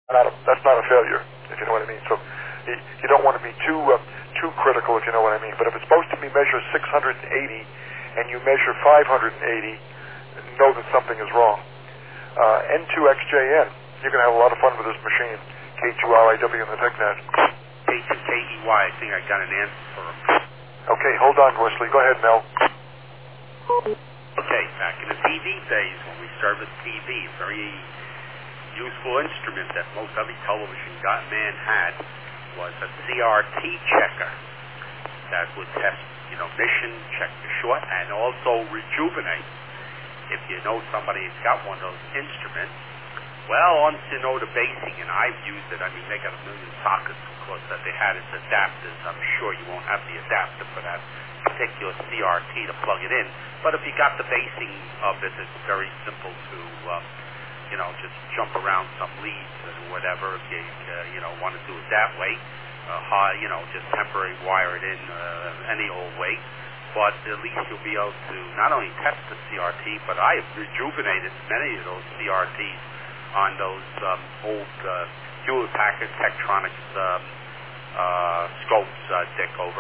That's not a failure, if you know what I mean. So you don't want to be too critical, if you know what I mean. But if it's supposed to be measure 680 and you measure 580, know that something is wrong. N2XJN, you're going to have a lot of fun with this machine. K2RIW in the TechNet. K2KEY, I think I got an answer for him. Okay, hold on, Wesley. Go ahead, Mel. Okay, back in the TV days when we serviced TV, a very useful instrument that most every television man had was a CRT checker that would test, mission, check the short, and also rejuvenate. If you know somebody who's got one of those instruments, well, once you know the basing, and I've used it, they got a million sockets, of course, that they had as adapters. I'm sure you won't have the adapter for that particular CRT to plug it in. But if you got the basing of it, it's very simple to, just jump around some leads or whatever if you, want to do it that way. Just temporary wire it in any old way. But at least you'll be able to not only test the CRT, but I have rejuvenated many of those CRTs on those old Hewlett-Packard Tektronix scopes, Dick, over.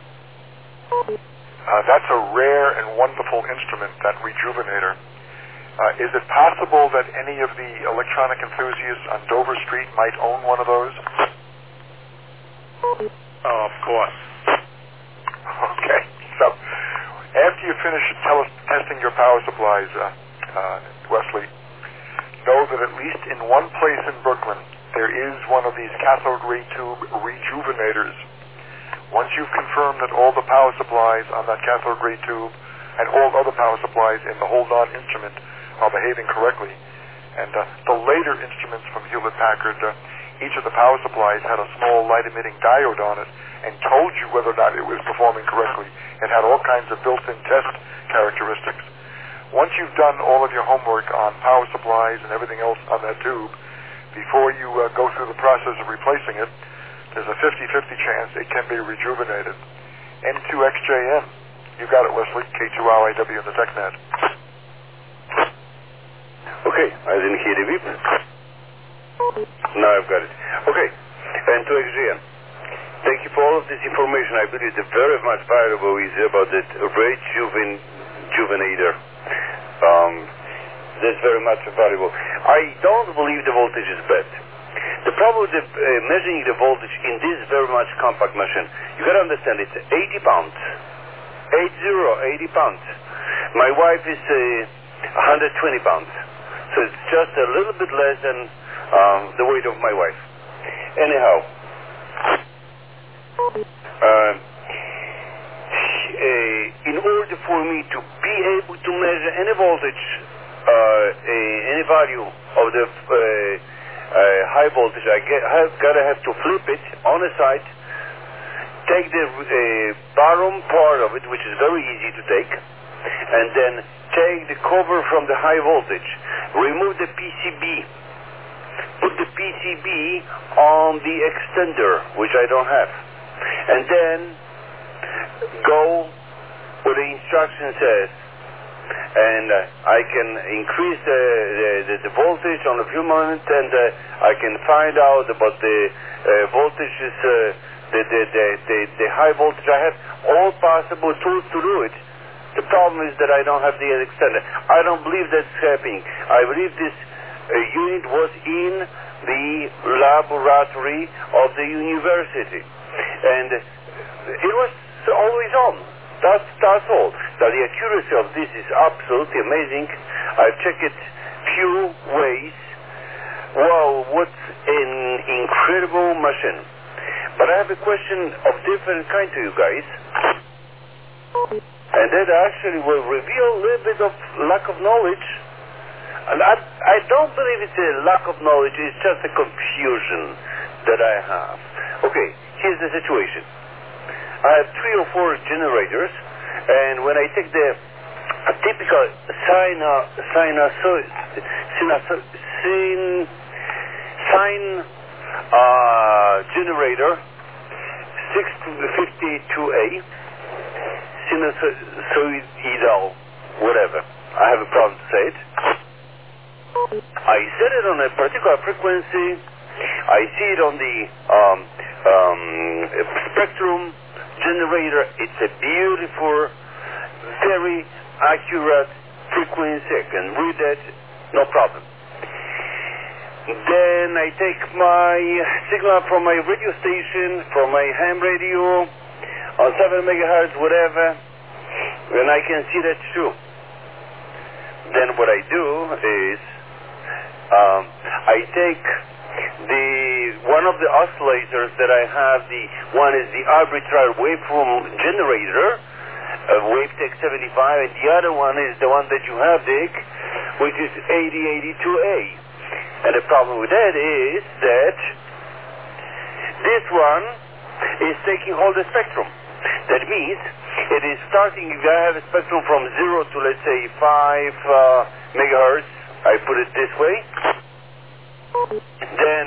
That's a rare and wonderful instrument, that rejuvenator. Is it possible that any of the electronic enthusiasts on Dover Street might own one of those? Oh, of course. Okay. So, after you finish testing your power supplies, Wesley, know that at least in one place in Brooklyn, there is one of these cathode ray tube rejuvenators. Once you've confirmed that all the power supplies on that cathode ray tube and all other power supplies in the whole instrument are behaving correctly, and the later instruments from Hewlett-Packard, each of the power supplies had a small light-emitting diode on it and told you whether or not it was performing correctly. It had all kinds of built-in test characteristics. Once you've done all of your homework on power supplies and everything else on that tube, before you go through the process of replacing it, there's a 50-50 chance it can be rejuvenated. N2XJN. You got it, Wesley. K2RIW in the TechNet. Okay, I didn't hear the beep. Now I've got it. Okay, N2XJN. Thank you for all of this information. I believe it's very much valuable is about that rejuvenator. That's very much valuable. I don't believe the voltage is bad. The problem with measuring the voltage in this very much compact machine, you got to understand it's 80 pounds. 80 pounds. My wife is 120 pounds. So it's just a little bit less than the weight of my wife. Anyhow, in order for me to be able to measure any voltage, any value of the high voltage, I've got to have to flip it on the side, take the bottom part of it, which is very easy to take, and then take the cover from the high voltage, remove the PCB, put the PCB on the extender, which I don't have, and then go where the instruction says, and I can increase the voltage on a few moments, and I can find out about the voltages, the high voltage. I have all possible tools to do it. The problem is that I don't have the extender. I don't believe that's happening. I believe this unit was in the laboratory of the university, and it was always on. That's all. Now the accuracy of this is absolutely amazing. I've checked it few ways. Wow, what an incredible machine. But I have a question of different kind to you guys. And that actually will reveal a little bit of lack of knowledge. And I don't believe it's a lack of knowledge, it's just a confusion that I have. Okay, here's the situation. I have 3 or 4 generators, and when I take the typical sine generator 652A, sinusoidal, whatever. I have a problem to say it. I set it on a particular frequency, I see it on the spectrum generator. It's a beautiful, very accurate frequency. I can read that, no problem. Then I take my signal from my radio station, from my ham radio, on 7 megahertz, whatever, and I can see that too. Then what I do is I take one of the oscillators that I have. One is the arbitrary waveform generator, WaveTech 75, and the other one is the one that you have, Dick, which is 8082A. And the problem with that is that this one is taking all the spectrum. That means it is starting, if I have a spectrum from 0 to, let's say, 5 megahertz, I put it this way, then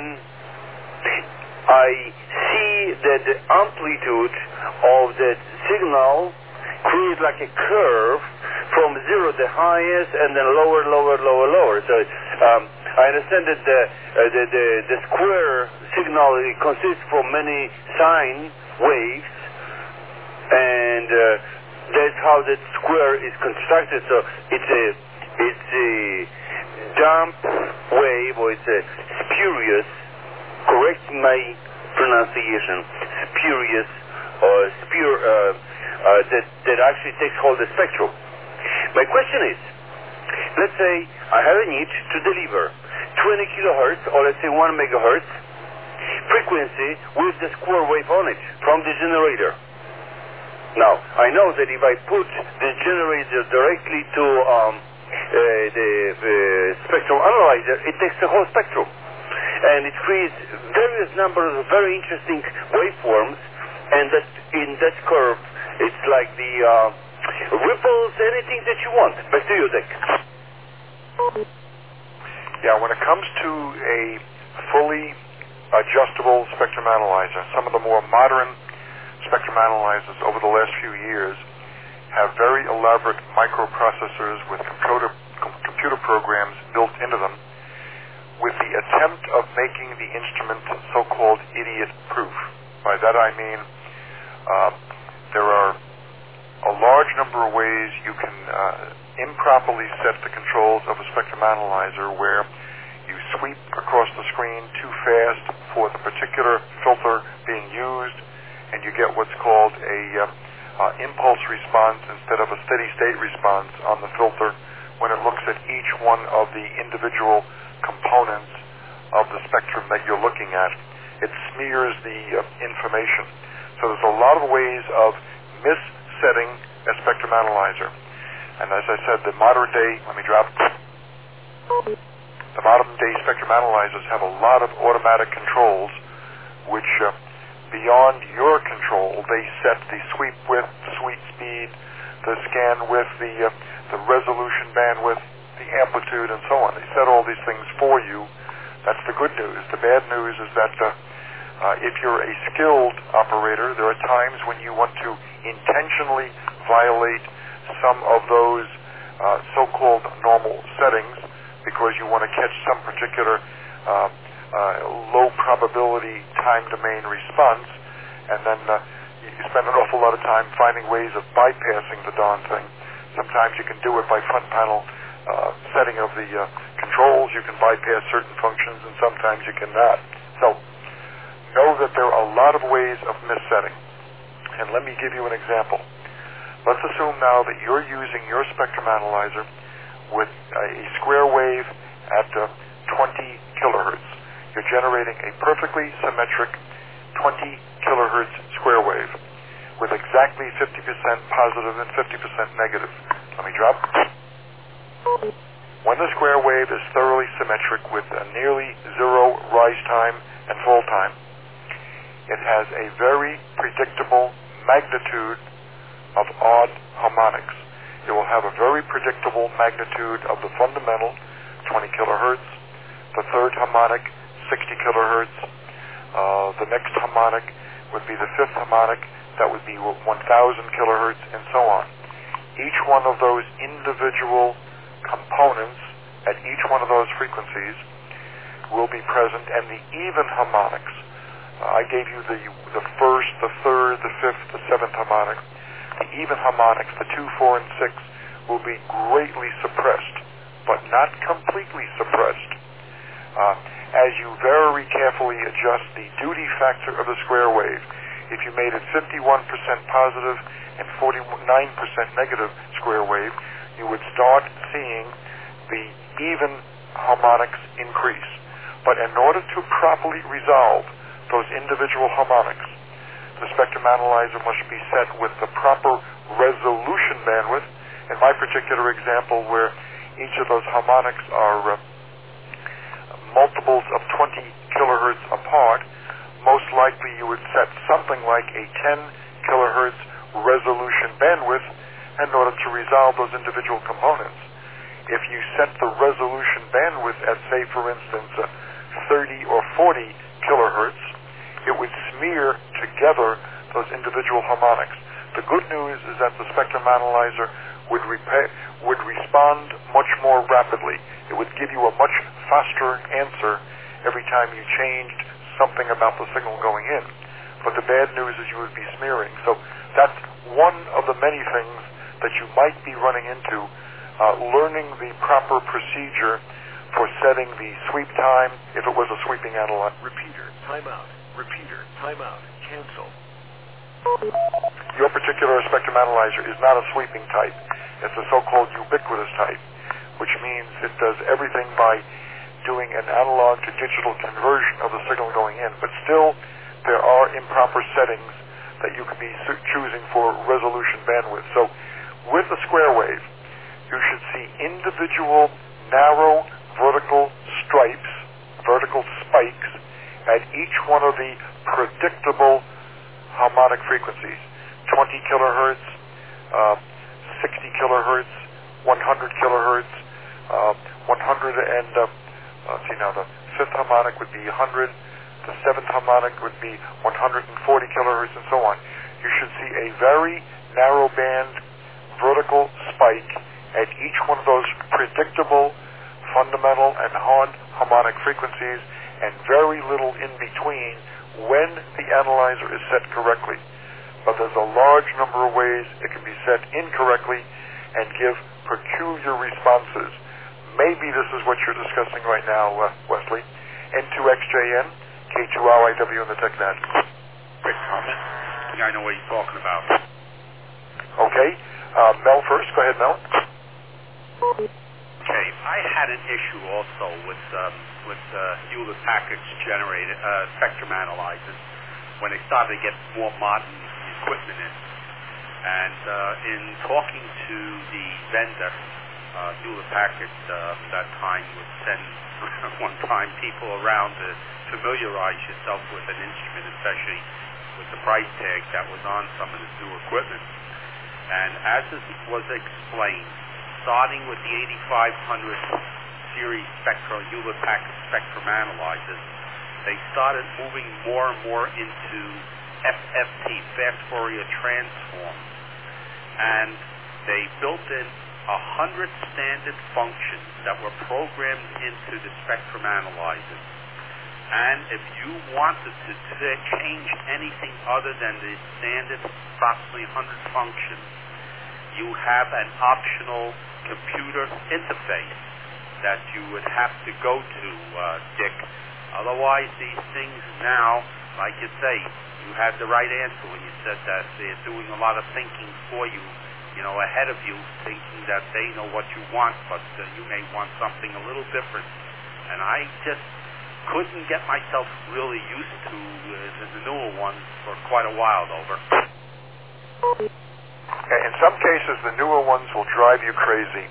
I see that the amplitude of that signal creates like a curve from 0 the highest and then lower. So I understand that the square signal consists from many sine waves, and that's how that square is constructed. So it's a dump wave, or it's a spurious, correct my pronunciation, spurious, or that actually takes hold of the spectrum. My question is, let's say I have a need to deliver 20 kilohertz, or let's say 1 megahertz frequency with the square wave on it from the generator. Now, I know that if I put the generator directly to the spectrum analyzer, it takes the whole spectrum. And it creates various numbers of very interesting waveforms, and that in that curve, it's like the ripples, anything that you want. Back to you, Dick. Yeah, when it comes to a fully adjustable spectrum analyzer, some of the more modern spectrum analyzers over the last few years have very elaborate microprocessors with computer programs built into them, with the attempt of making the instrument so-called idiot-proof. By that I mean there are a large number of ways you can improperly set the controls of a spectrum analyzer, where you sweep across the screen too fast for the particular filter being used, and you get what's called a impulse response instead of a steady state response on the filter when it looks at each one of the individual components of the spectrum that you're looking at. It smears the information. So there's a lot of ways of missetting a spectrum analyzer. And as I said, the modern day spectrum analyzers have a lot of automatic controls which beyond your control, they set the sweep width, the sweep speed, the scan width, the resolution bandwidth, the amplitude, and so on. They set all these things for you. That's the good news. The bad news is that if you're a skilled operator, there are times when you want to intentionally violate some of those so-called normal settings because you want to catch some particular low probability time domain response, and then you spend an awful lot of time finding ways of bypassing the darn thing. Sometimes you can do it by front panel setting of the controls. You can bypass certain functions, and sometimes you cannot. So know that there are a lot of ways of missetting. And let me give you an example. Let's assume now that you're using your spectrum analyzer with a square wave at 20 kilohertz. You're generating a perfectly symmetric 20 kilohertz square wave with exactly 50% positive and 50% negative. Let me drop. When the square wave is thoroughly symmetric with a nearly zero rise time and fall time, it has a very predictable magnitude of odd harmonics. It will have a very predictable magnitude of the fundamental, 20 kilohertz, the third harmonic, 60 kilohertz, the next harmonic would be the fifth harmonic, that would be 1,000 kilohertz, and so on. Each one of those individual components at each one of those frequencies will be present, and the even harmonics. I gave you the first, the third, the fifth, the seventh harmonic. The even harmonics, the 2, 4, and 6, will be greatly suppressed, but not completely suppressed. As you very carefully adjust the duty factor of the square wave, if you made it 51% positive and 49% negative square wave, you would start seeing the even harmonics increase. But in order to properly resolve those individual harmonics, the spectrum analyzer must be set with the proper resolution bandwidth. In my particular example, where each of those harmonics are multiples of 20 kilohertz apart, most likely you would set something like a 10 kilohertz resolution bandwidth in order to resolve those individual components. If you set the resolution bandwidth at, say, for instance, 30 or 40 kilohertz, it would smear together those individual harmonics. The good news is that the spectrum analyzer would respond much more rapidly. It would give you a much faster answer every time you changed something about the signal going in. But the bad news is you would be smearing. So that's one of the many things that you might be running into, learning the proper procedure for setting the sweep time if it was a sweeping analyzer. Repeater, timeout. Repeater, timeout. Cancel. Your particular spectrum analyzer is not a sweeping type. It's a so-called ubiquitous type, which means it does everything by doing an analog to digital conversion of the signal going in. But still, there are improper settings that you could be choosing for resolution bandwidth. So with the square wave, you should see individual narrow vertical stripes, vertical spikes, at each one of the predictable harmonic frequencies. 20 kilohertz, 60 kilohertz, 100 kilohertz, 100 and, let's see now, the fifth harmonic would be 100, the seventh harmonic would be 140 kilohertz, and so on. You should see a very narrow band vertical spike at each one of those predictable, fundamental, and hard harmonic frequencies, and very little in between when the analyzer is set correctly. But there's a large number of ways it can be set incorrectly and give peculiar responses. Maybe this is what you're discussing right now, Wesley. N2XJN, K2RIW in the TechNet. Quick comment. I think I know what he's talking about. Okay. Mel first. Go ahead, Mel. Okay. I had an issue also with Hewlett Packard's generator spectrum analyzers when they started to get more modern equipment in. And in talking to the vendor, Hewlett Packard that time would send one time people around to familiarize yourself with an instrument, especially with the price tag that was on some of this new equipment. And as it was explained, starting with the 8500 series Hewlett Packard spectrum analyzers, they started moving more and more into FFT, fast Fourier transform, and they built in 100 standard functions that were programmed into the spectrum analyzers. And if you wanted to change anything other than the standard approximately 100 functions, you have an optional computer interface that you would have to go to, Dick. Otherwise, these things now, like you say, you had the right answer when you said that they're doing a lot of thinking for you, ahead of you, thinking that they know what you want, but you may want something a little different. And I just couldn't get myself really used to the newer ones for quite a while, over. In some cases, the newer ones will drive you crazy.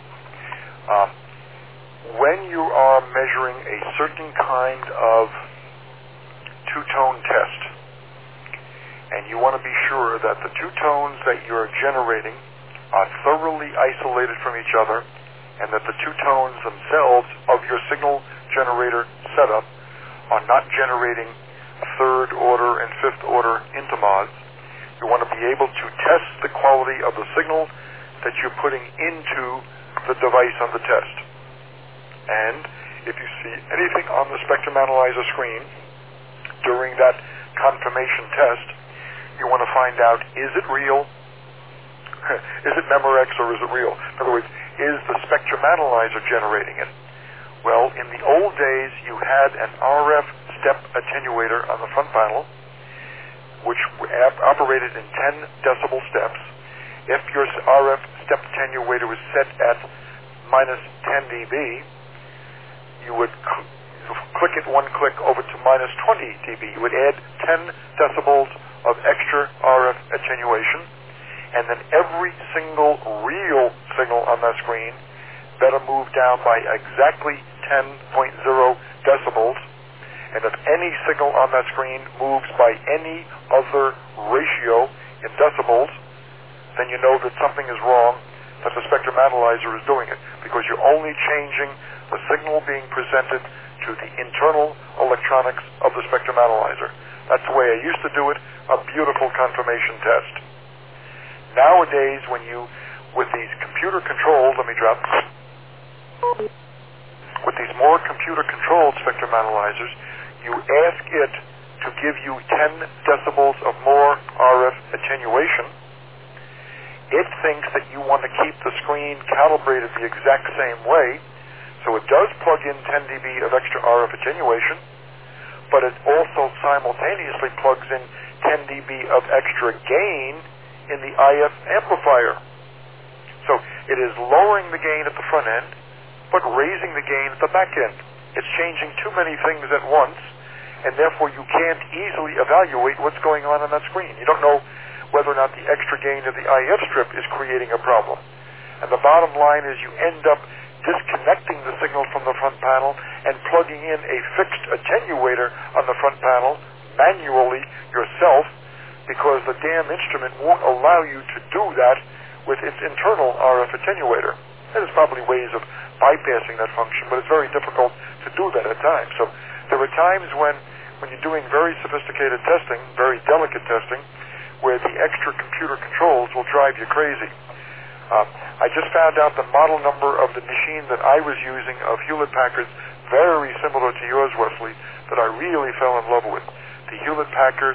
When you are measuring a certain kind of two-tone test, and you want to be sure that the two tones that you're generating are thoroughly isolated from each other, and that the two tones themselves of your signal generator setup are not generating third order and fifth order intermods, you want to be able to test the quality of the signal that you're putting into the device on the test. And if you see anything on the spectrum analyzer screen during that confirmation test, you want to find out, is it real? Is it Memorex or is it real? In other words, is the spectrum analyzer generating it? Well, in the old days, you had an RF step attenuator on the front panel, which operated in 10 decibel steps. If your RF step attenuator was set at minus 10 dB, you would click it one click over to minus 20 dB. You would add 10 decibels of extra RF attenuation, and then every single real signal on that screen better move down by exactly 10.0 decibels. And if any signal on that screen moves by any other ratio in decibels, then you know that something is wrong, that the spectrum analyzer is doing it, because you're only changing the signal being presented to the internal electronics of the spectrum analyzer. That's the way I used to do it, a beautiful confirmation test. Nowadays, with these computer-controlled, with these more computer-controlled spectrum analyzers, you ask it to give you 10 decibels of more RF attenuation. It thinks that you want to keep the screen calibrated the exact same way, so it does plug in 10 dB of extra RF attenuation, but it also simultaneously plugs in 10 dB of extra gain in the IF amplifier. So it is lowering the gain at the front end, but raising the gain at the back end. It's changing too many things at once, and therefore you can't easily evaluate what's going on that screen. You don't know whether or not the extra gain of the IF strip is creating a problem. And the bottom line is you end up disconnecting the signal from the front panel and plugging in a fixed attenuator on the front panel manually yourself, because the damn instrument won't allow you to do that with its internal RF attenuator. There's probably ways of bypassing that function, but it's very difficult to do that at times. So there are times when you're doing very sophisticated testing, very delicate testing, where the extra computer controls will drive you crazy. I just found out the model number of the machine that I was using of Hewlett-Packard's, very similar to yours, Wesley, that I really fell in love with. The Hewlett-Packard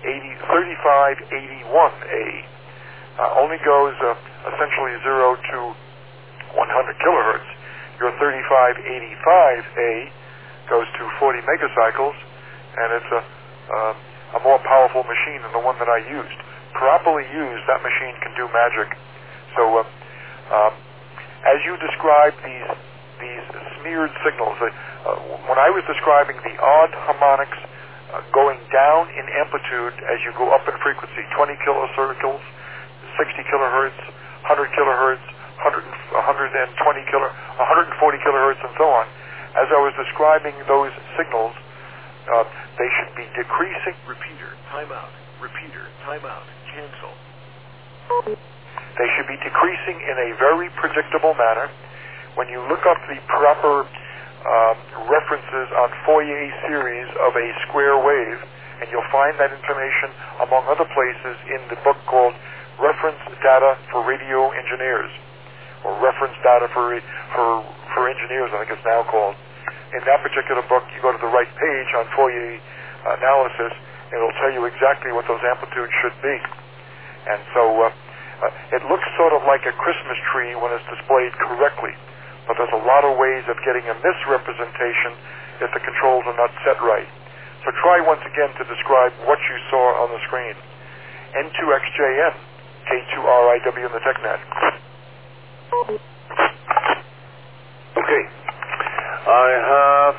3581A only goes essentially 0 to 100 kilohertz. Your 3585A goes to 40 megacycles, and it's a more powerful machine than the one that I used. Properly used, that machine can do magic. So as you describe these smeared signals, when I was describing the odd harmonics going down in amplitude as you go up in frequency, 20 kilocircles, 60 kilohertz, 100 kilohertz, 140 kilohertz, and so on. As I was describing those signals, they should be decreasing. Repeater, timeout. Repeater, timeout. Cancel. They should be decreasing in a very predictable manner. When you look up the proper references on Fourier series of a square wave, and you'll find that information, among other places, in the book called Reference Data for Radio Engineers, or Reference Data for Engineers, I think it's now called. In that particular book, you go to the right page on Fourier analysis, and it'll tell you exactly what those amplitudes should be. And so it looks sort of like a Christmas tree when it's displayed correctly, but there's a lot of ways of getting a misrepresentation if the controls are not set right. So try once again to describe what you saw on the screen. N2XJN, K2RIW in the TechNet. Okay. I have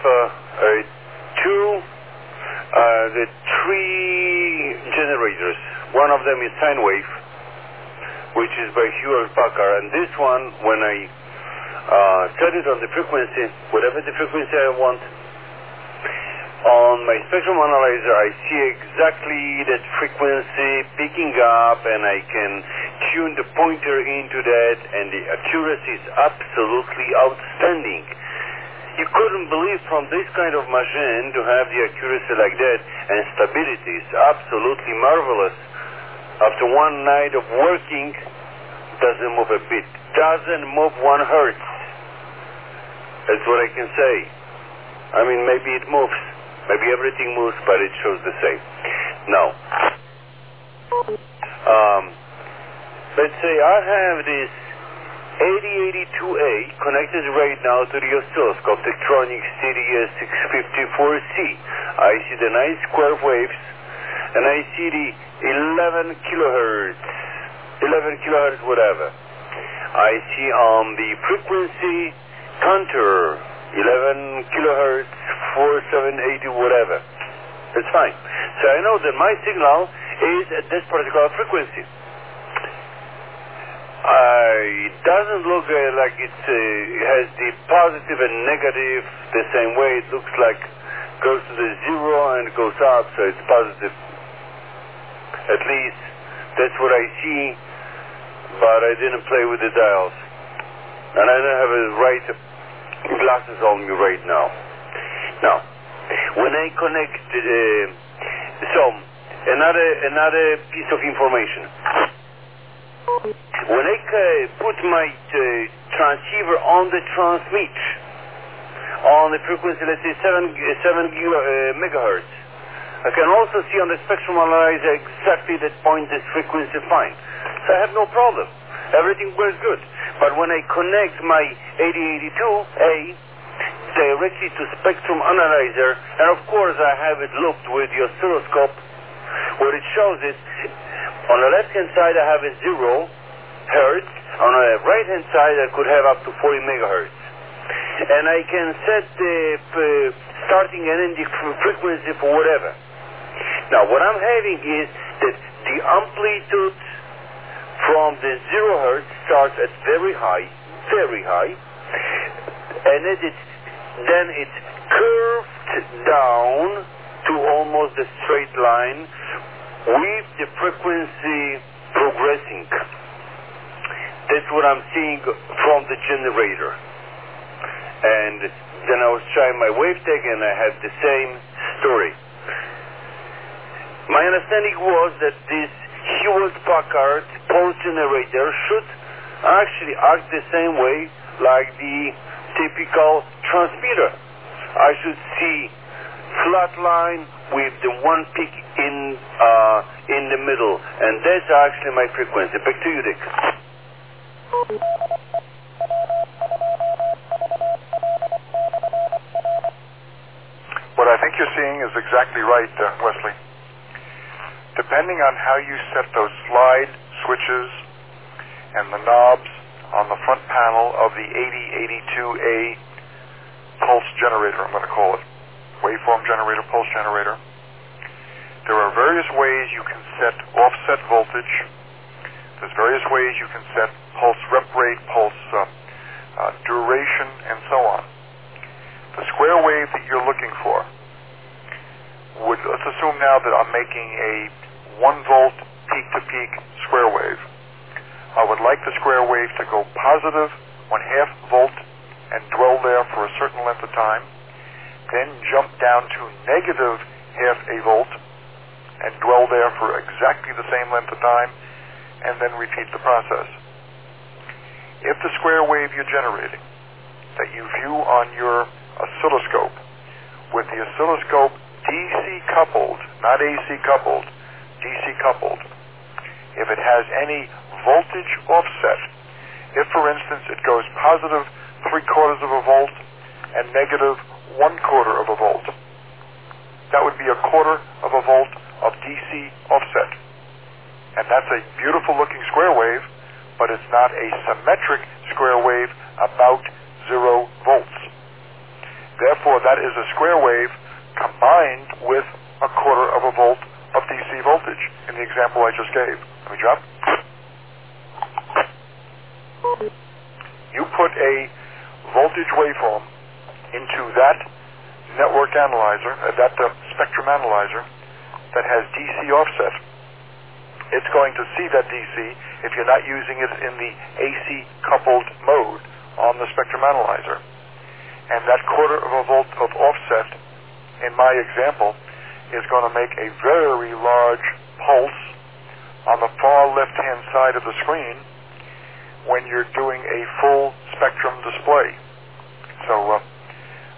the three generators. One of them is sine wave, which is by Hewlett-Packard, and this one, when I set it on the frequency, whatever the frequency I want, on my spectrum analyzer, I see exactly that frequency picking up, and I can tune the pointer into that, and the accuracy is absolutely outstanding. You couldn't believe from this kind of machine to have the accuracy like that, and stability is absolutely marvelous. After one night of working, doesn't move a bit, doesn't move 1 hertz. That's what I can say. I mean, maybe it moves. Maybe everything moves, but it shows the same. Now, let's say I have this 8082A connected right now to the oscilloscope, Tektronix TDS654C. I see the 9 square waves, and I see the 11 kilohertz whatever. I see the frequency counter, 11 kilohertz, 4780 whatever. That's fine. So I know that my signal is at this particular frequency. It doesn't look like it has the positive and negative the same way. It looks like goes to the zero and goes up, so it's positive. At least that's what I see, but I didn't play with the dials. And I don't have the right glasses on me right now. Now, when I connect, another piece of information. When I put my transceiver on the transmit, on the frequency, let's say 7 megahertz, I can also see on the spectrum analyzer exactly that point, this frequency fine. So I have no problem. Everything works good. But when I connect my 8082A directly to spectrum analyzer, and of course I have it looped with the oscilloscope, what it shows is, on the left-hand side I have a 0 hertz, on the right-hand side I could have up to 40 megahertz. And I can set the starting and ending frequency for whatever. Now what I'm having is that the amplitude from the 0 hertz starts at very high, and then it's curved down to almost a straight line with the frequency progressing. That's what I'm seeing from the generator. And then I was trying my WaveTech and I had the same story. My understanding was that this Hewlett-Packard pulse generator should actually act the same way like the typical transmitter. I should see flat line with the one peak in the middle, and that's actually my frequency. Back to you, Dick. What I think you're seeing is exactly right, Wesley. Depending on how you set those slide switches and the knobs on the front panel of the 8082A pulse generator, I'm going to call it, waveform generator, pulse generator, there are various ways you can set offset voltage. There's various ways you can set pulse rep rate, pulse duration, and so on. The square wave that you're looking for let's assume now that I'm making a 1 volt peak-to-peak square wave. I would like the square wave to go positive 1/2 volt and dwell there for a certain length of time, then jump down to negative 1/2 volt and dwell there for exactly the same length of time, and then repeat the process. If the square wave you're generating that you view on your oscilloscope, with the oscilloscope DC coupled, not AC coupled, DC coupled, if it has any voltage offset, if for instance it goes positive 3/4 volt and negative 1/4 volt, that would be 1/4 volt of DC offset. And that's a beautiful looking square wave, but it's not a symmetric square wave about 0 volts. Therefore, that is a square wave combined with 1/4 volt of DC voltage in the example I just gave. Let me drop. You put a voltage waveform into that network analyzer, that spectrum analyzer that has DC offset. It's going to see that DC if you're not using it in the AC coupled mode on the spectrum analyzer. And that 1/4 volt of offset, in my example, is going to make a very large pulse on the far left-hand side of the screen when you're doing a full spectrum display. So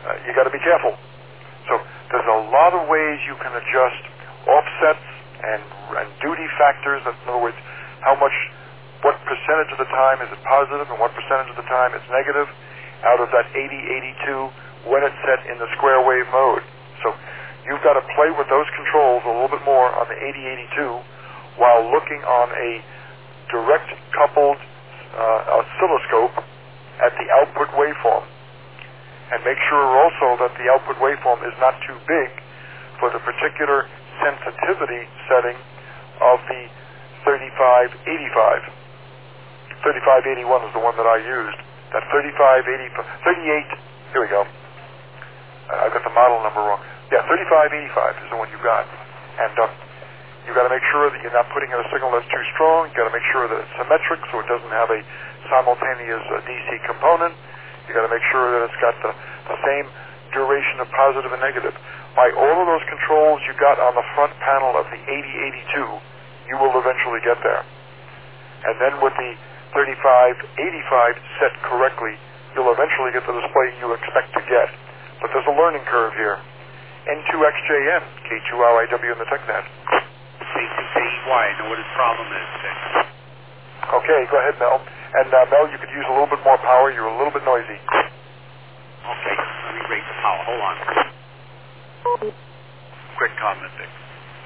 you got to be careful. So there's a lot of ways you can adjust offsets and duty factors. In other words, what percentage of the time is it positive and what percentage of the time it's negative out of that 80-82 when it's set in the square wave mode. So you've got to play with those controls a little bit more on the 80-82 while looking on a direct coupled oscilloscope at the output waveform. And make sure also that the output waveform is not too big for the particular sensitivity setting of the 3585. 3581 is the one that I used. That 38, here we go. I got the model number wrong. Yeah, 3585 is the one you got. And you got to make sure that you're not putting in a signal that's too strong. You got to make sure that it's symmetric so it doesn't have a simultaneous DC component. You got to make sure that it's got the same duration of positive and negative. By all of those controls you got on the front panel of the 8082, you will eventually get there. And then with the 3585 set correctly, you'll eventually get the display you expect to get. But there's a learning curve here. N2XJN, K2RIW in the TechNet. K2KEY, I know what his problem is. Okay, go ahead, Mel. And Mel, you could use a little bit more power. You're a little bit noisy. Okay, let me raise the power. Hold on. Quick comment, Dick.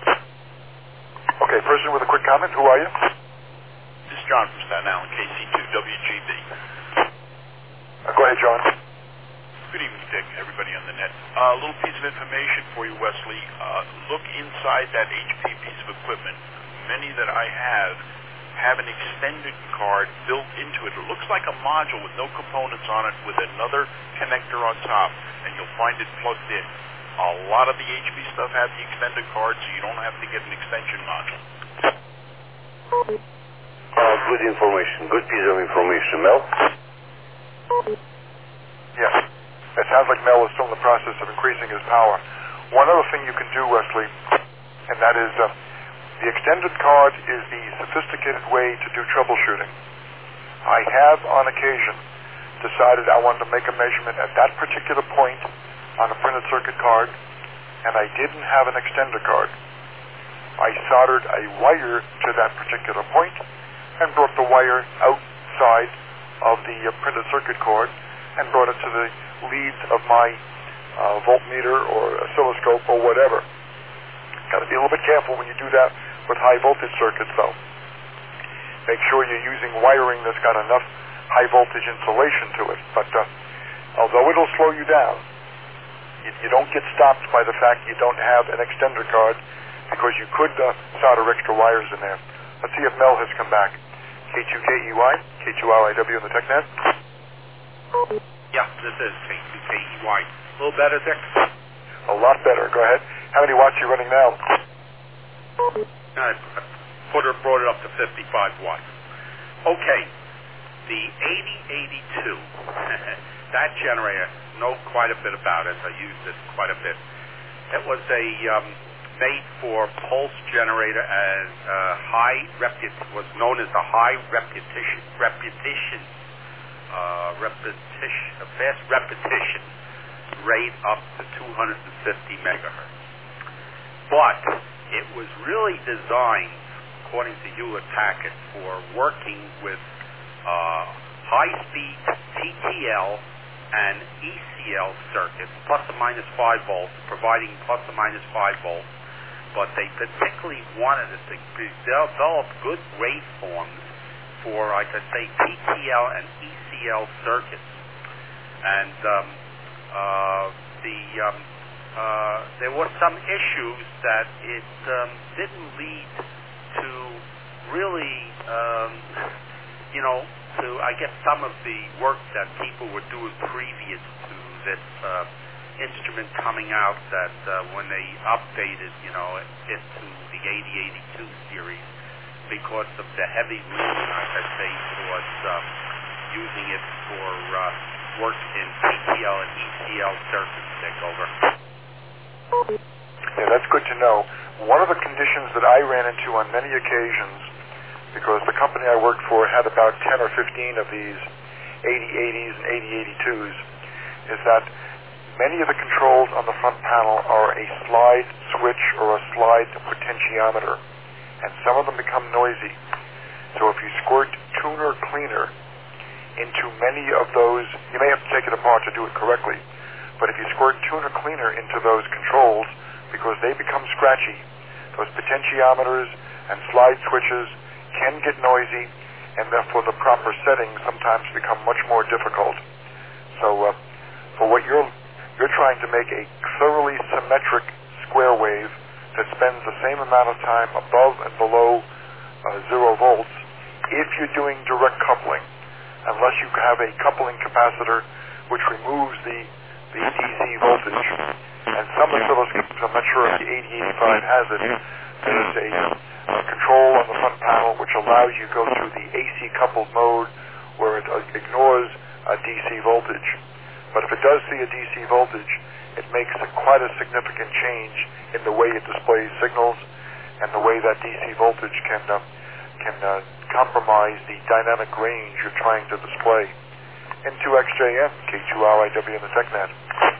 Okay, person with a quick comment. Who are you? This is John from Staten Island, KC2WGB. Go ahead, John. Good evening, Dick, everybody on the net. A little piece of information for you, Wesley. Look inside that HP piece of equipment. Many that I have an extended card built into it. It looks like a module with no components on it with another connector on top, and you'll find it plugged in. A lot of the HP stuff have the extended card, so you don't have to get an extension module. Good information. Good piece of information, Mel. Yes. It sounds like Mel is still in the process of increasing his power. One other thing you can do, Wesley, and that is the extended card is the sophisticated way to do troubleshooting. I have, on occasion, decided I wanted to make a measurement at that particular point on a printed circuit card, and I didn't have an extender card. I soldered a wire to that particular point and brought the wire outside of the printed circuit card and brought it to the leads of my voltmeter or oscilloscope or whatever. Got to be a little bit careful when you do that with high voltage circuits, though. Make sure you're using wiring that's got enough high voltage insulation to it. But although it'll slow you down, you don't get stopped by the fact you don't have an extender card because you could solder extra wires in there. Let's see if Mel has come back. K2KEY, K2RIW in the TechNet. Yeah, this is K2KEY. A little better, Dick? A lot better. Go ahead. How many watts are you running now? I brought it up to 55 watts. Okay, the 8082, that generator, know quite a bit about it. I used it quite a bit. It was a made for pulse generator as was known as a high fast repetition rate up to 250 megahertz. But it was really designed, according to Hewlett-Packard, for working with high-speed TTL and ECL circuits, plus or minus 5 volts, providing plus or minus 5 volts. But they particularly wanted it to develop good waveforms for, like I say, TTL and ECL circuits. And there were some issues that it didn't lead to really, to, I guess, some of the work that people were doing previous to this instrument coming out, that when they updated, it to the 8082 series, because of the heavy leaning, like I say, towards using it for work in TTL and ECL circuits. Take over. Yeah, that's good to know. One of the conditions that I ran into on many occasions, because the company I worked for had about 10 or 15 of these 8080s and 8082s, is that Many of the controls on the front panel are a slide switch or a slide potentiometer, and some of them become noisy. So if you squirt tuner cleaner into many of those, you may have to take it apart to do it correctly, but if you squirt tuner cleaner into those controls, because they become scratchy, those potentiometers and slide switches can get noisy, and therefore the proper settings sometimes become much more difficult. So for what you're trying to make a thoroughly symmetric square wave that spends the same amount of time above and below 0 volts, if you're doing direct coupling, unless you have a coupling capacitor which removes the DC voltage. And some oscilloscopes, I'm not sure if the 8085 has it, there's a control on the front panel which allows you to go through the AC coupled mode where it ignores DC voltage. But if it does see a DC voltage, it makes quite a significant change in the way it displays signals and the way that DC voltage can compromise the dynamic range you're trying to display. N2XJM, K2RIW in the TechNet.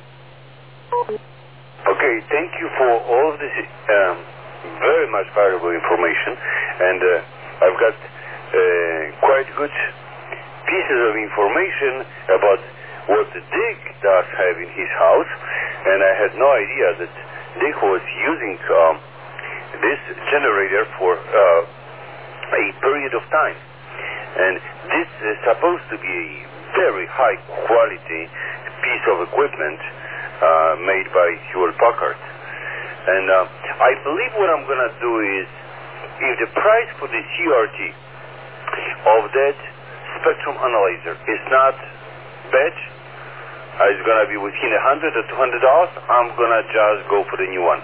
Okay, thank you for all of this very much valuable information, and I've got quite good pieces of information about what Dick does have in his house, and I had no idea that Dick was using this generator for a period of time. And this is supposed to be a very high quality piece of equipment made by Hewlett-Packard. And I believe what I'm going to do is, if the price for the CRT of that spectrum analyzer is not bad, it's going to be within $100 or $200, I'm going to just go for the new one.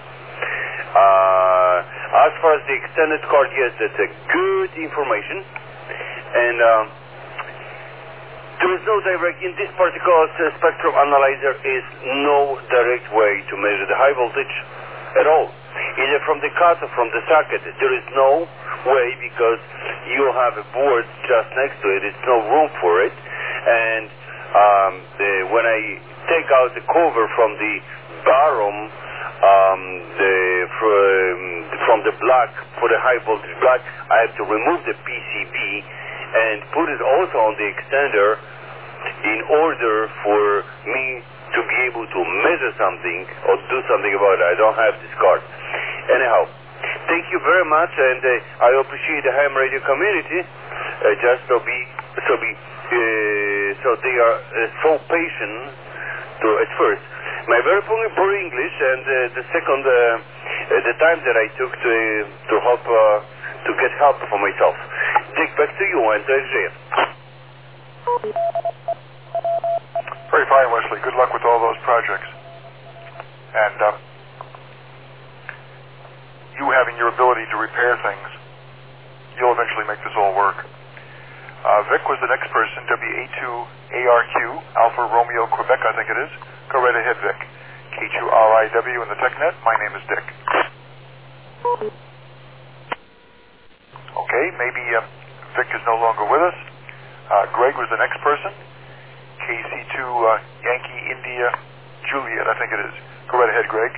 As far as the extended card, yes, that's a good information. And there is no direct, in this particular spectrum analyzer is no direct way to measure the high voltage at all. Either from the cut or from the socket. There is no way, because you have a board just next to it. There's no room for it. And when I take out the cover from the bottom, from the block, for the high voltage block, I have to remove the PCB and put it also on the extender in order for me to be able to measure something or do something about it. I don't have this card. Anyhow, thank you very much, and I appreciate the ham radio community. So they are so patient at first. My very poor English, and the second, the time that I took to help to get help for myself. Dick, back to you, and JF. Very fine, Wesley. Good luck with all those projects. And you having your ability to repair things, you'll eventually make this all work. Vic was the next person, WA2ARQ, Alpha Romeo Quebec, I think it is. Go right ahead, Vic. K2RIW in the TechNet. My name is Dick. Okay, maybe Vic is no longer with us. Greg was the next person. KC2 Yankee India Juliet, I think it is. Go right ahead, Greg.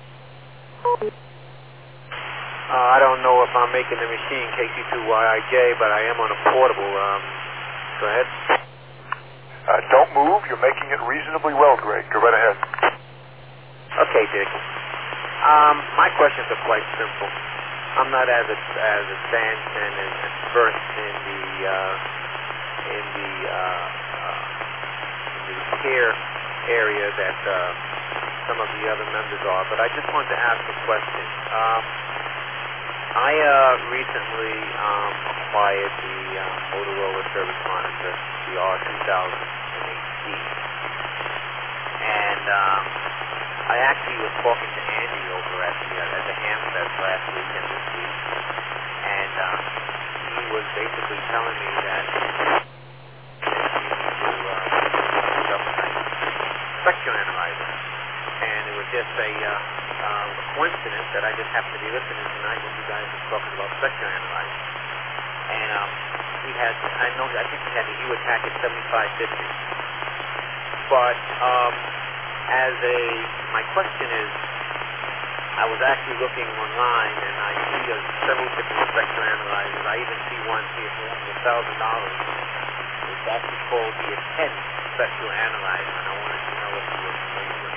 I don't know if I'm making the machine KC2YIJ, but I am on a portable. Go ahead. Don't move. You're making it reasonably well, Greg. Go right ahead. Okay, Dick. My questions are quite simple. I'm not as advanced and as versed in the care area that some of the other members are, but I just wanted to ask a question. I recently acquired the Motorola Service Monitor, the R2008C, and I actually was talking to Andy over at the Hamfest last week and this week, and he was basically telling me that he needed to spectrum analyzer, and it was just a coincidence that I just happened to be listening tonight when you guys were talking about spectrum analyzer. And I think he had the Hewlett Packard 7550. But My question is, I was actually looking online, and I see several different spectrum analyzers. I even see one here for $1,000. It's actually called the Attend Spectral Analyzer, and I wanted to know if you were familiar with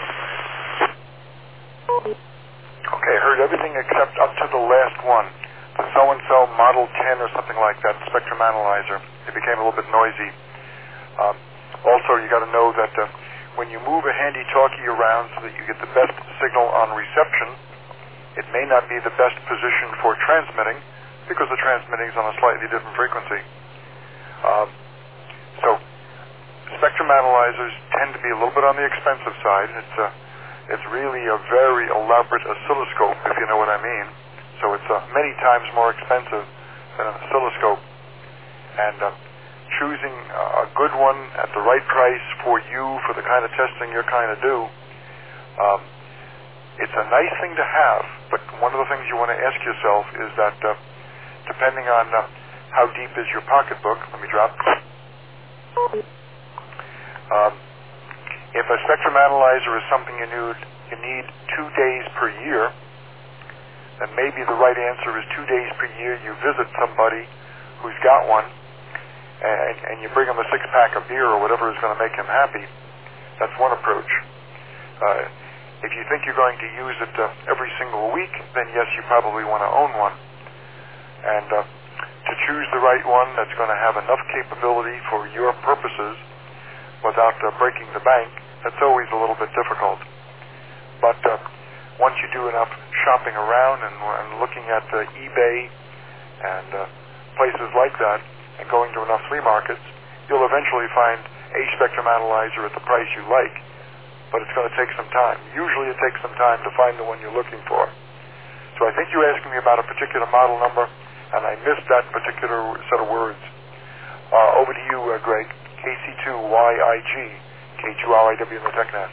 it. Okay, I heard everything except up to the last one. The so-and-so Model 10 or something like that, spectrum analyzer. It became a little bit noisy. Also, you got to know that when you move a handy-talkie around so that you get the best signal on reception, it may not be the best position for transmitting because the transmitting is on a slightly different frequency. So spectrum analyzers tend to be a little bit on the expensive side. It's really a very elaborate oscilloscope, if you know what I mean. So it's many times more expensive than an oscilloscope. And choosing a good one at the right price for you, for the kind of testing you're trying to do, it's a nice thing to have, but one of the things you want to ask yourself is that depending on how deep is your pocketbook, let me drop. If a spectrum analyzer is something you need 2 days per year, then maybe the right answer is 2 days per year you visit somebody who's got one, and you bring him a 6-pack of beer or whatever is going to make him happy. That's one approach. If you think you're going to use it every single week, then yes, you probably want to own one. And to choose the right one that's going to have enough capability for your purposes without breaking the bank, that's always a little bit difficult. But once you do enough shopping around and looking at eBay and places like that and going to enough flea markets, you'll eventually find a spectrum analyzer at the price you like, but it's going to take some time. Usually it takes some time to find the one you're looking for. So I think you asked me about a particular model number, and I missed that particular set of words. Over to you, Greg. KC2YIG, K2RIW in the TechNet.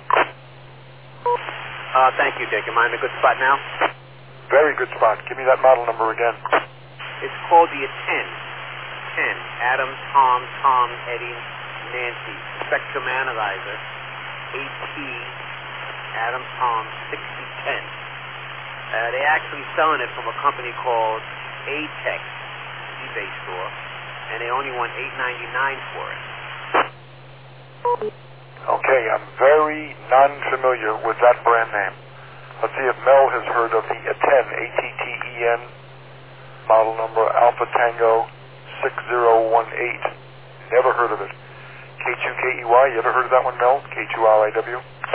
Thank you, Dick. Am I in a good spot now? Very good spot. Give me that model number again. It's called the Attend. Adam, Tom, Eddie, Nancy. Spectrum Analyzer. AT, Adam, Tom, 6010. They're actually selling it from a company called ATEX, eBay store, and they only want $8.99 for it. Okay, I'm very non-familiar with that brand name. Let's see if Mel has heard of the Atten, A-T-T-E-N, model number Alpha Tango 6018. Never heard of it. K2KEY, you ever heard of that one, Mel? K2RIW?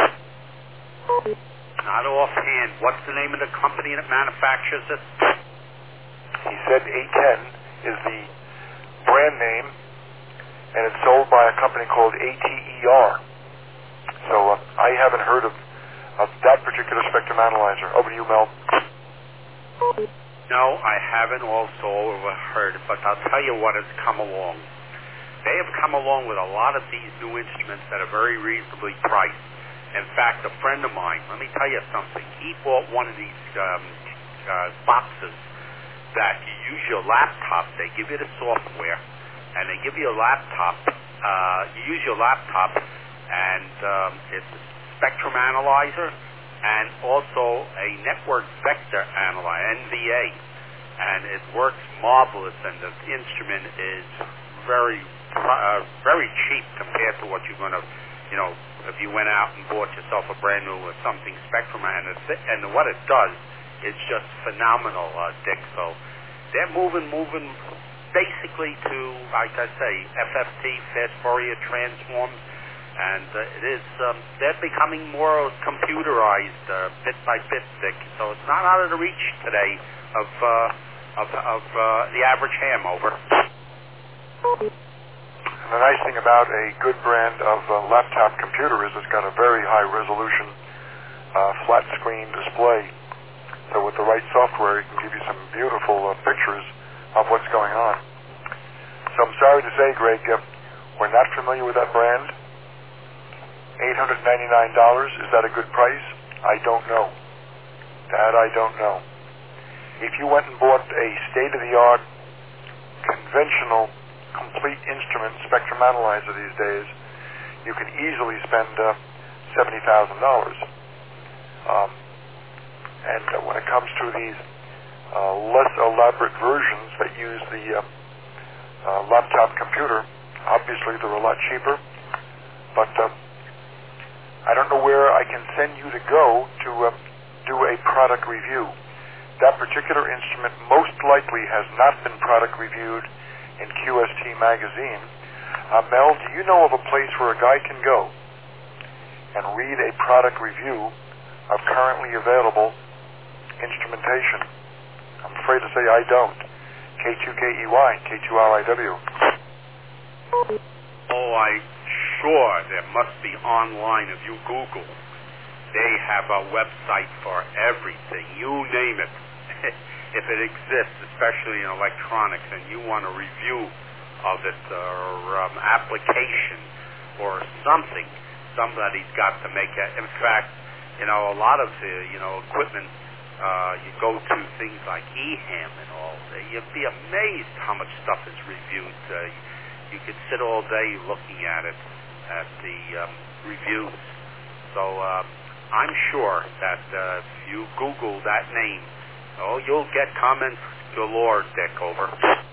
Not offhand. What's the name of the company that manufactures it? He said A10 is the brand name, and it's sold by a company called ATER. So I haven't heard of that particular spectrum analyzer. Over to you, Mel. No, I haven't also overheard it, but I'll tell you what has come along. They have come along with a lot of these new instruments that are very reasonably priced. In fact, a friend of mine, let me tell you something. He bought one of these boxes that you use your laptop. They give you the software, and they give you a laptop. You use your laptop, and it's a spectrum analyzer and also a network vector analyzer, NVA. And it works marvelous, and the instrument is very cheap compared to what you're going to, if you went out and bought yourself a brand new or something spectrum, and what it does is just phenomenal, Dick. So they're moving basically to, like I say, FFT, fast Fourier transforms, and they're becoming more computerized bit by bit, Dick. So it's not out of the reach today of the average ham. Over. And the nice thing about a good brand of laptop computer is it's got a very high resolution flat screen display. So with the right software, it can give you some beautiful pictures of what's going on. So I'm sorry to say, Greg, we're not familiar with that brand. $899, is that a good price? I don't know. That I don't know. If you went and bought a state-of-the-art, conventional, complete instrument spectrum analyzer these days, you can easily spend $70,000. And when it comes to these less elaborate versions that use the laptop computer, obviously they're a lot cheaper. But I don't know where I can send you to go to do a product review. That particular instrument most likely has not been product reviewed in QST magazine. Mel, do you know of a place where a guy can go and read a product review of currently available instrumentation? I'm afraid to say I don't. K2KEY, K2RIW. Oh, sure, there must be online. If you Google, they have a website for everything. You name it. If it exists, especially in electronics, and you want a review of it or application or something, somebody's got to make it. In fact, a lot of equipment, you go to things like EHAM and all. You'd be amazed how much stuff is reviewed. You could sit all day looking at it, at the reviews. So I'm sure that if you Google that name, you'll get comments galore, Dick, over.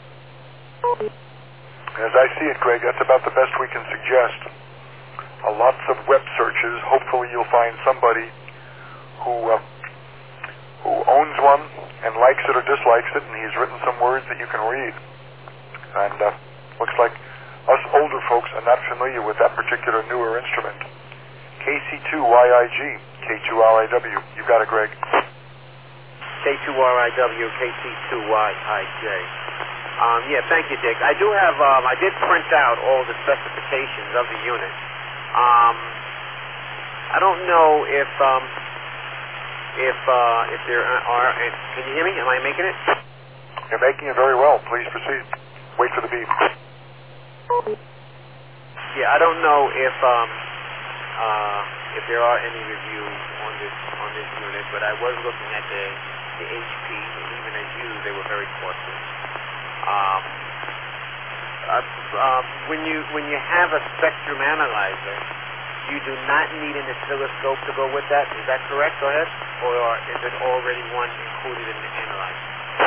As I see it, Greg, that's about the best we can suggest. Lots of web searches. Hopefully you'll find somebody who owns one and likes it or dislikes it, and he's written some words that you can read. And looks like us older folks are not familiar with that particular newer instrument. KC2YIG, K2RIW. You got it, Greg. K2RIW, KC2YIJ. Yeah, thank you, Dick. I do have, I did print out all the specifications of the unit. I don't know if there are, can you hear me? Am I making it? You're making it very well. Please proceed. Wait for the beep. Yeah, I don't know if there are any reviews on this unit, but I was looking at the HP, and even as used, they were very costly. When you have a spectrum analyzer, you do not need an oscilloscope to go with that. Is that correct? Go ahead. Or is it already one included in the analyzer?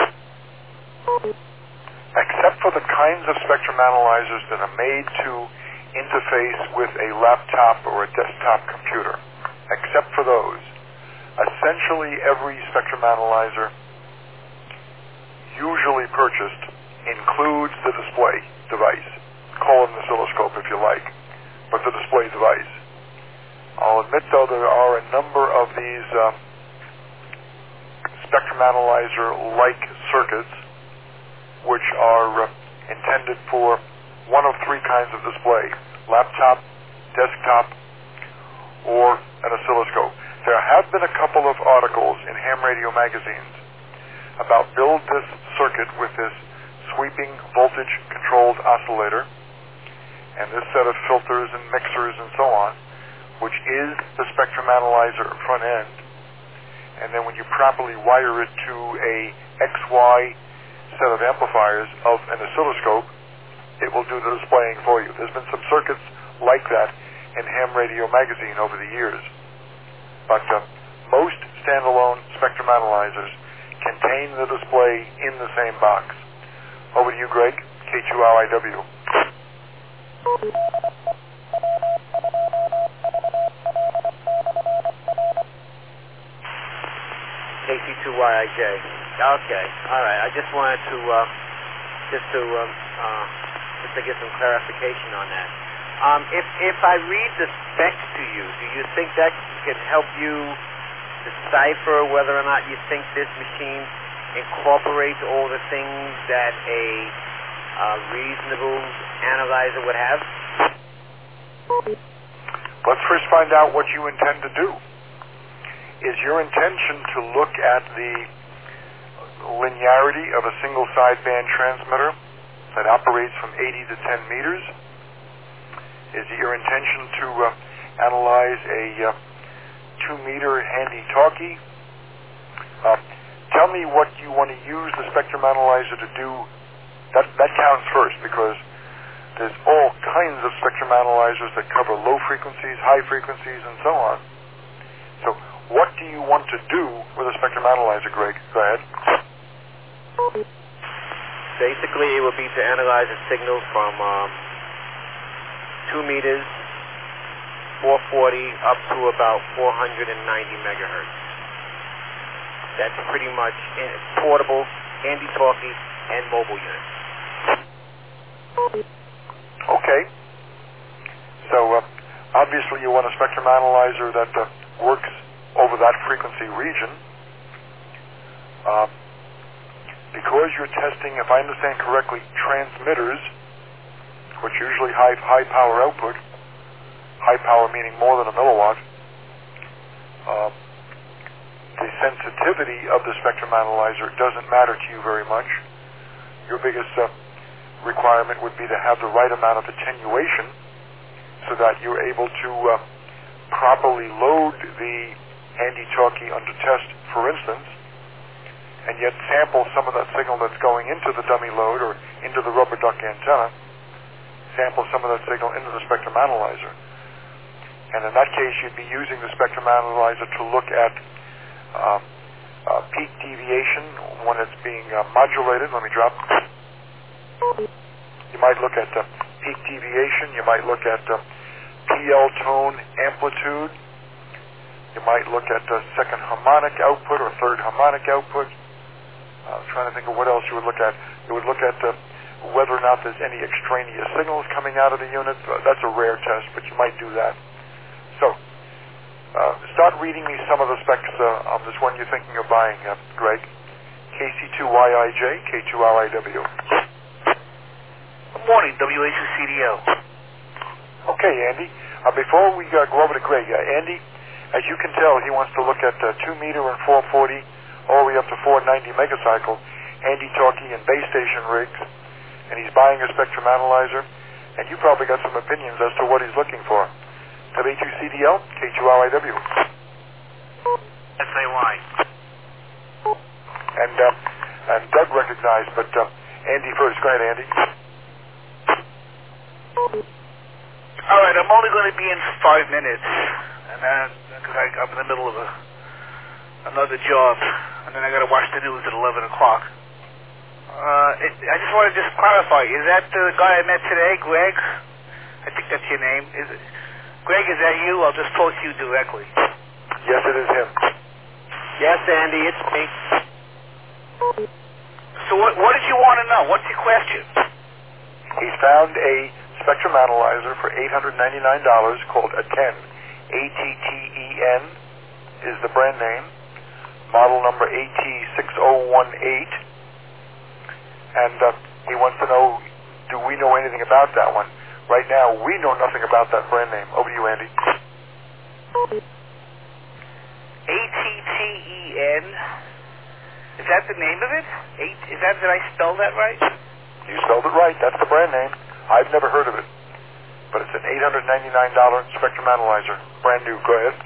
Except for the kinds of spectrum analyzers that are made to interface with a laptop or a desktop computer, except for those, essentially every spectrum analyzer usually purchased includes the display device. Call it an oscilloscope if you like, but the display device. I'll admit, though, there are a number of these spectrum analyzer-like circuits which are intended for one of three kinds of display: laptop, desktop, or an oscilloscope. There have been a couple of articles in ham radio magazines about build this circuit with this sweeping voltage-controlled oscillator and this set of filters and mixers and so on, which is the spectrum analyzer front end. And then when you properly wire it to a XY set of amplifiers of an oscilloscope, it will do the displaying for you. There's been some circuits like that in ham radio magazine over the years. But most standalone spectrum analyzers contain the display in the same box. Over to you, Greg, K2RIW. KC2YIJ. Okay, all right. I just wanted to just to get some clarification on that. If I read the specs to you, do you think that can help you decipher whether or not you think this machine incorporates all the things that a reasonable analyzer would have? Let's first find out what you intend to do. Is your intention to look at the linearity of a single sideband transmitter that operates from 80 to 10 meters? Is it your intention to analyze a 2-meter handy-talkie? Tell me what you want to use the spectrum analyzer to do. That counts first, because There's all kinds of spectrum analyzers that cover low frequencies, high frequencies, and so on. So what do you want to do with a spectrum analyzer, Greg? Go ahead. Basically, it would be to analyze a signal from 2 meters, 440, up to about 490 megahertz. That's pretty much portable, handy-talkie, and mobile units. Okay. So obviously you want a spectrum analyzer that works over that frequency region. Because you're testing, if I understand correctly, transmitters, which usually have high power output, high power meaning more than a milliwatt, the sensitivity of the spectrum analyzer doesn't matter to you very much. Your biggest requirement would be to have the right amount of attenuation so that you're able to properly load the handy-talkie under test, for instance, and yet sample some of that signal that's going into the dummy load or into the rubber duck antenna, sample some of that signal into the spectrum analyzer. And in that case, you'd be using the spectrum analyzer to look at peak deviation when it's being modulated. Let me drop. You might look at peak deviation. You might look at PL tone amplitude. You might look at second harmonic output or third harmonic output. I'm trying to think of what else you would look at. You would look at whether or not there's any extraneous signals coming out of the unit. That's a rare test, but you might do that. So, start reading me some of the specs on this one you're thinking of buying, Greg. KC2YIJ, K2RIW. Good morning, WHCDO. Okay, Andy. Before we go over to Greg, Andy, as you can tell, he wants to look at 2 meter and 440 all the way up to 490 megacycle handy-talkie and base station rigs, and he's buying a spectrum analyzer, and you probably got some opinions as to what he's looking for. W2CDL, K2RIW. SAY. And Doug recognized, but Andy first. Go ahead, Andy. All right, I'm only going to be in for 5 minutes, and because I'm in the middle of another job, and then I got to watch the news at 11 o'clock. I just want to clarify. Is that the guy I met today, Greg? I think that's your name. Is it? Greg, is that you? I'll just talk to you directly. Yes, it is him. Yes, Andy, it's me. So what did you want to know? What's your question? He's found a spectrum analyzer for $899 called ATTEN. ATTEN is the brand name. Model number AT6018. And he wants to know, do we know anything about that one? Right now, we know nothing about that brand name. Over to you, Andy. ATTEN. Is that the name of it? Did I spell that right? You spelled it right. That's the brand name. I've never heard of it. But it's an $899 spectrum analyzer. Brand new. Go ahead.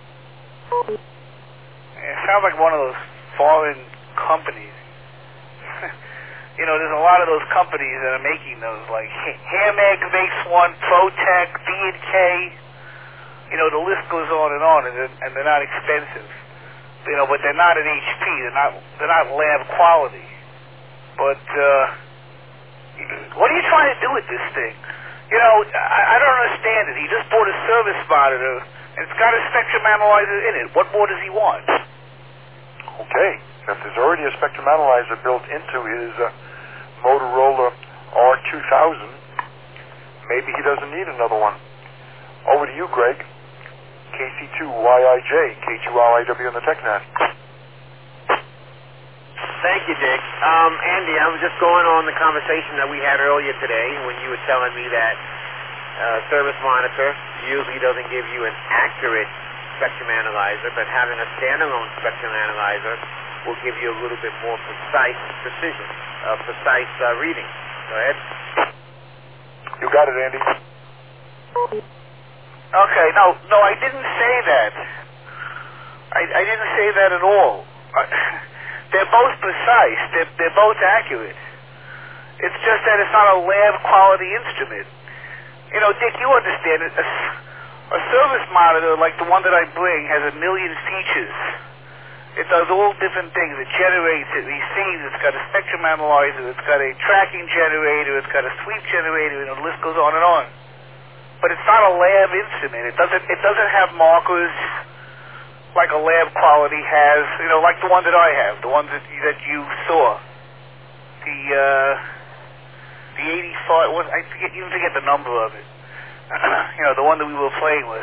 It sounds like one of those foreign companies. You know, there's a lot of those companies that are making those, like Hameg makes one, Protec, B&K. You know, the list goes on, and they're not expensive. You know, but they're not an HP. They're not lab quality. But what are you trying to do with this thing? You know, I don't understand it. He just bought a service monitor, and it's got a spectrum analyzer in it. What more does he want? Okay. If there's already a spectrum analyzer built into his Motorola R2000, maybe he doesn't need another one. Over to you, Greg. KC2YIJ, K2RIW in the TechNet. Thank you, Dick. Andy, I was just going on the conversation that we had earlier today when you were telling me that service monitor usually doesn't give you an accurate spectrum analyzer, but having a standalone spectrum analyzer will give you a little bit more precise reading. Go ahead. You got it, Andy. Okay, no, I didn't say that. I didn't say that at all. They're both precise. They're both accurate. It's just that it's not a lab quality instrument. You know, Dick, you understand it. A service monitor like the one that I bring has a million features. It does all different things. It generates, it receives, it's got a spectrum analyzer, it's got a tracking generator, it's got a sweep generator, and the list goes on and on. But it's not a lab instrument. It doesn't have markers like a lab quality has, you know, like the one that I have, the one that you saw. The 85, I even forget the number of it. You know, the one that we were playing with.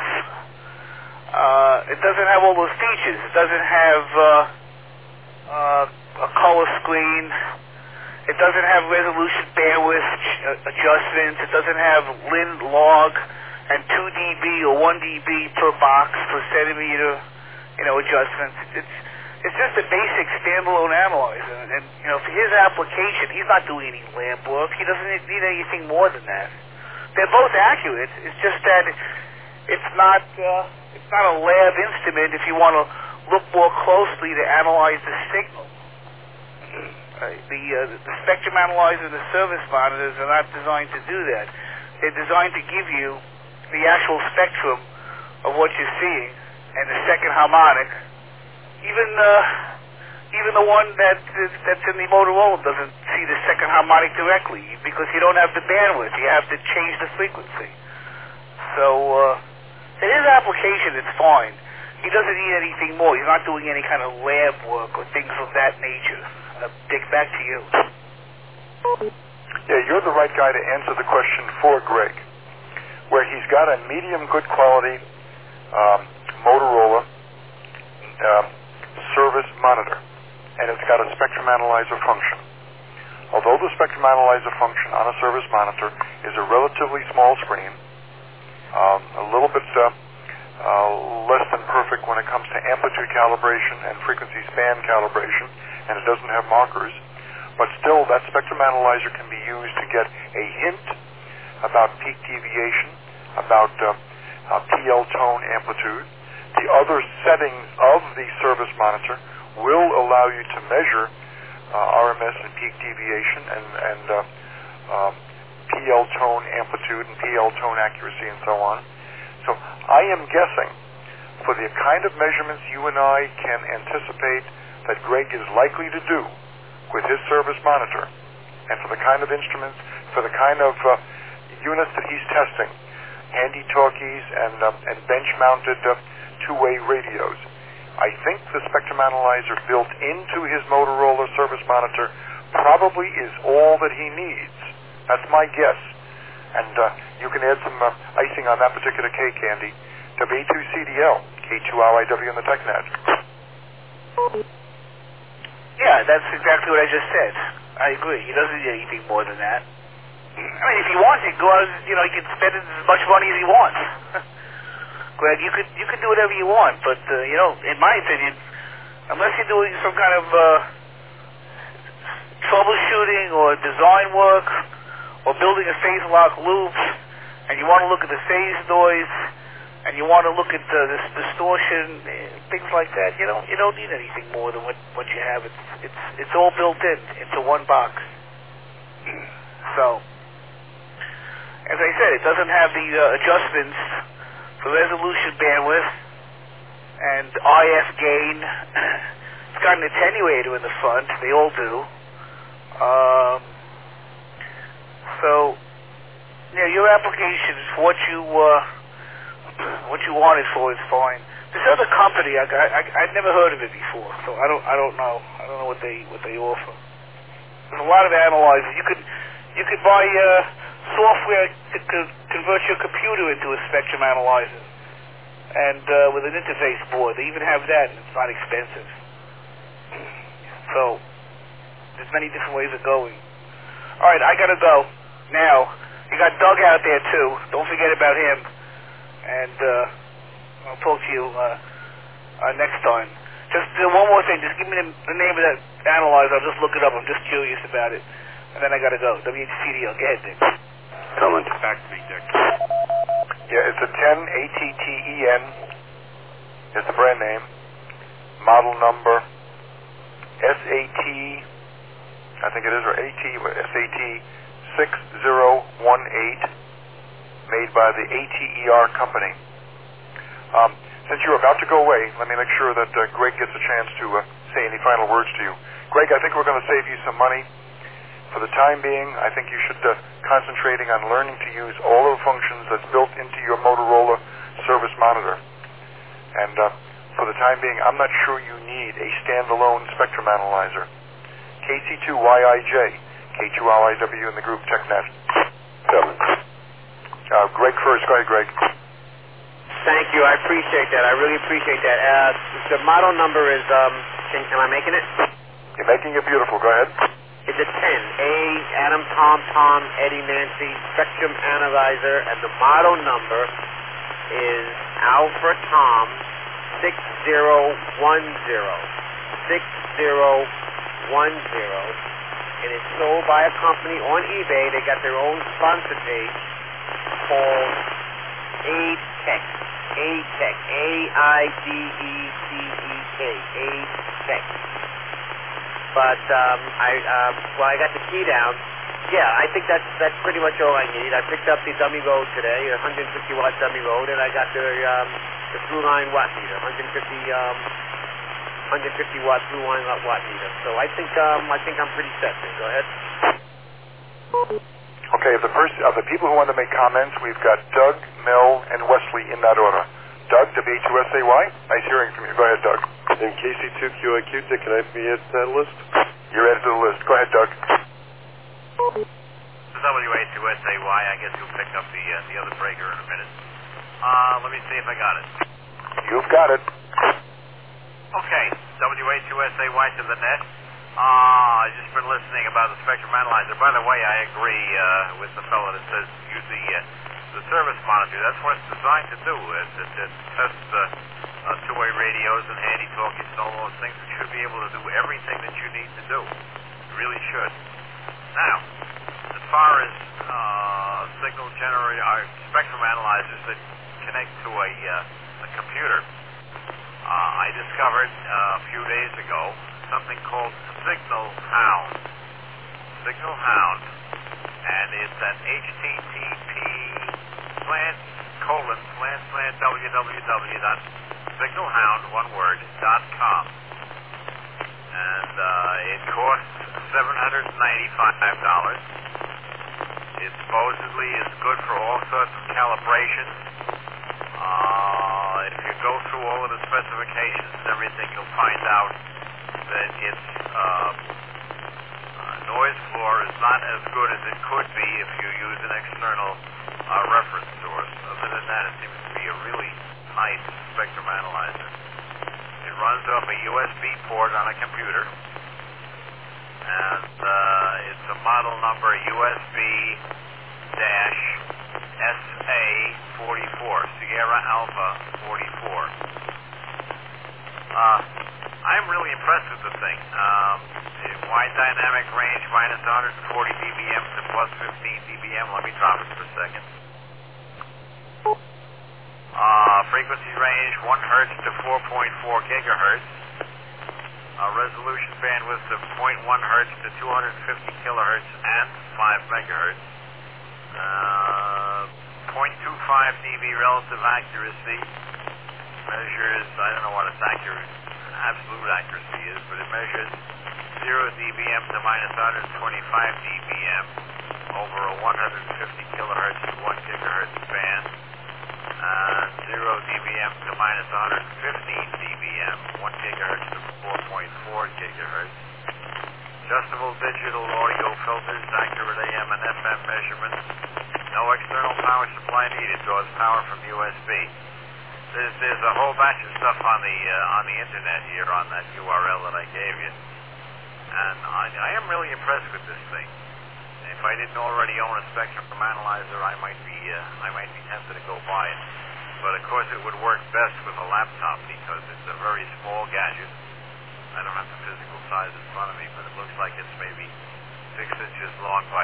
It doesn't have all those features. It doesn't have a color screen. It doesn't have resolution bandwidth adjustments. It doesn't have lin log and 2 dB or 1 dB per box per centimeter, you know, adjustments. It's just a basic standalone analyzer. And you know, for his application, he's not doing any lab work. He doesn't need anything more than that. They're both accurate. It's just that it's not a lab instrument if you want to look more closely to analyze the signal. The spectrum analyzer and the service monitors are not designed to do that. They're designed to give you the actual spectrum of what you're seeing and the second harmonic. Even the one that's in the Motorola doesn't see the second harmonic directly because you don't have the bandwidth. You have to change the frequency. So in his application, it's fine. He doesn't need anything more. He's not doing any kind of lab work or things of that nature. Dick, back to you. Yeah, you're the right guy to answer the question for Greg, where he's got a medium good quality Motorola service monitor, and it's got a spectrum analyzer function. Although the spectrum analyzer function on a service monitor is a relatively small screen, a little bit less than perfect when it comes to amplitude calibration and frequency span calibration, and it doesn't have markers, but still that spectrum analyzer can be used to get a hint about peak deviation, about PL tone amplitude. The other settings of the service monitor will allow you to measure RMS and peak deviation and PL tone amplitude and PL tone accuracy and so on. So I am guessing for the kind of measurements you and I can anticipate that Greg is likely to do with his service monitor, and for the kind of instruments, for the kind of units that he's testing, handy-talkies and bench-mounted two-way radios, I think the spectrum analyzer built into his Motorola service monitor probably is all that he needs. That's my guess. And you can add some icing on that particular cake, Andy. W2CDL, K2RIW in the TechNet. Yeah, that's exactly what I just said. I agree. He doesn't need anything more than that. I mean, if he wants, he can go out, you know, he can spend as much money as he wants. Greg, you could do whatever you want, but you know, in my opinion, unless you're doing some kind of troubleshooting or design work or building a phase lock loop, and you want to look at the phase noise, and you want to look at this distortion, things like that, you don't need anything more than what you have. It's all built into one box. So, as I said, it doesn't have the adjustments for resolution bandwidth and RF gain. It's got an attenuator in the front. They all do. So, yeah, your application is what you want it for is fine. This other company, I've never heard of it before, so I don't know. I don't know what they offer. There's a lot of analyzers. You could buy software to convert your computer into a spectrum analyzer, and with an interface board. They even have that, and it's not expensive. So there's many different ways of going. All right, I gotta go now. You got Doug out there too. Don't forget about him. And I'll talk to you next time. Just one more thing. Just give me the name of that analyzer. I'll just look it up. I'm just curious about it. And then I got to go. WCDL. Go ahead, Dick. Coming back to me, Dick. Yeah, it's a 10 ATTEN. It's the brand name. Model number SAT I think it is, or SAT 6018, made by the ATER company. Since you're about to go away, let me make sure that Greg gets a chance to say any final words to you. Greg, I think we're going to save you some money. For the time being, I think you should concentrating on learning to use all of the functions that's built into your Motorola service monitor. And for the time being, I'm not sure you need a standalone spectrum analyzer. KC2YIJ, K2LIW in the group TechNet. Greg first. Go ahead, Greg. Thank you. I appreciate that. I really appreciate that. The model number is, am I making it? You're making it beautiful. Go ahead. It's a 10. A, Adam, Tom, Eddie, Nancy, spectrum analyzer, and the model number is Alpha Tom 6010. 6010. And it's sold by a company on eBay. They got their own sponsor page called A-Tech. A-Tech. A-I-D-E-C-E-K. A-Tech. But I got the key down. Yeah, I think that's pretty much all I need. I picked up the dummy load today, 150 watt dummy load, and I got the through line watt meter, 150 watt through line watt meter. So I think I'm pretty set. Go ahead. Okay, of the people who want to make comments, we've got Doug, Mel, and Wesley in that order. Doug, W-H-U-S-A-Y. Nice hearing from you. Go ahead, Doug. And KC2QIQ, Dick, can I be added to that list? You're added to the list. Go ahead, Doug. The W-A2SAY, I guess you'll pick up the other breaker in a minute. Let me see if I got it. You've got it. Okay, W-A2SAY to the net. I've just been listening about the spectrum analyzer. By the way, I agree with the fellow that says use the service monitor. That's what it's designed to do, is to test two-way radios and handy talkies and all those things. It should be able to do everything that you need to do. It really should. Now, as far as signal generator, spectrum analyzers that connect to a computer, I discovered a few days ago something called Signal Hound. Signal Hound. And it's an http://www.signalhound.com. And it costs $795. It supposedly is good for all sorts of calibrations. If you go through all of the specifications and everything, you'll find out that its noise floor is not as good as it could be if you use an external reference source. Other than that, it seems to be a really nice spectrum analyzer. It runs off a USB port on a computer, and it's a model number USB-SA44, Sierra Alpha 44. I'm really impressed with the thing. Wide dynamic range, minus 140 dBm to plus 15 dBm. Let me drop it for a second. Frequency range 1 hertz to 4.4 gigahertz. Resolution bandwidth of 0.1 hertz to 250 kilohertz and 5 megahertz. 0.25 dB relative accuracy. Measures, I don't know what its absolute accuracy is, but it measures 0 dBm to minus 125 dBm over a 150 kilohertz to 1 gigahertz band. 0 dBm to minus 115 dBm, 1 gigahertz to 4.4 gigahertz. Adjustable digital audio filters, accurate AM and FM measurements. No external power supply needed. Draws power from USB. There's a whole batch of stuff on the internet here on that URL that I gave you, and I am really impressed with this thing. If I didn't already own a spectrum analyzer, I might be tempted to go buy it. But of course, it would work best with a laptop because it's a very small gadget. I don't have the physical size in front of me, but it looks like it's maybe 6 inches long by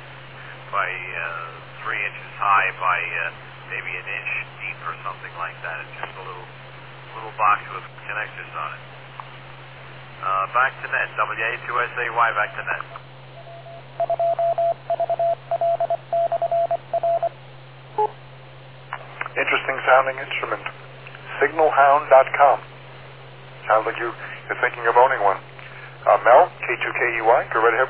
3 inches high by maybe an inch deep or something like that. It's just a little box with connectors on it. Back to net. WA2SAY, back to net. Interesting sounding instrument. Signalhound.com. Sounds like you're thinking of owning one. Mel, K2KEY, go right ahead.